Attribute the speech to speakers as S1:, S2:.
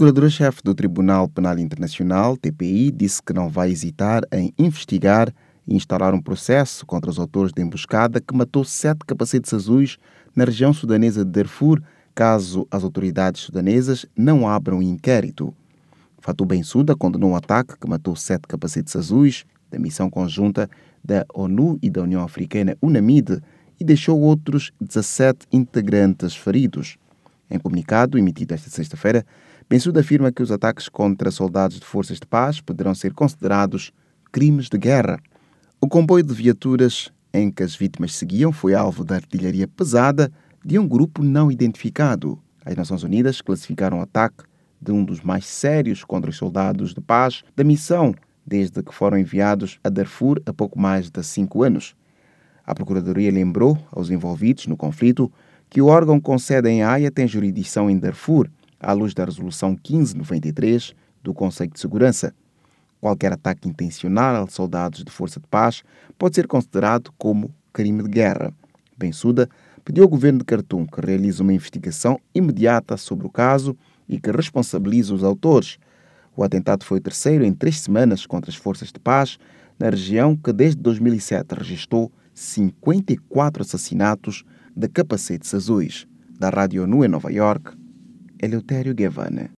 S1: procurador-chefe do Tribunal Penal Internacional, TPI, disse que não vai hesitar em investigar e instaurar um processo contra os autores da emboscada que matou 7 capacetes azuis na região sudanesa de Darfur, caso as autoridades sudanesas não abram inquérito. Fatou Bensouda condenou o ataque que matou 7 capacetes azuis da missão conjunta da ONU e da União Africana UNAMID e deixou outros 17 integrantes feridos. Em comunicado emitido esta sexta-feira, Bensouda afirma que os ataques contra soldados de forças de paz poderão ser considerados crimes de guerra. O comboio de viaturas em que as vítimas seguiam foi alvo da artilharia pesada de um grupo não identificado. As Nações Unidas classificaram o ataque de um dos mais sérios contra os soldados de paz da missão desde que foram enviados a Darfur há pouco mais de 5 anos. A Procuradoria lembrou aos envolvidos no conflito que o órgão com sede em Haia tem jurisdição em Darfur, à luz da Resolução 1593 do Conselho de Segurança. Qualquer ataque intencional a soldados de força de paz pode ser considerado como crime de guerra. Bensouda pediu ao governo de Khartoum que realize uma investigação imediata sobre o caso e que responsabilize os autores. O atentado foi o terceiro em 3 semanas contra as forças de paz na região que desde 2007 registrou 54 assassinatos de capacetes azuis. Da Rádio ONU em Nova York, Eleutério Gavan.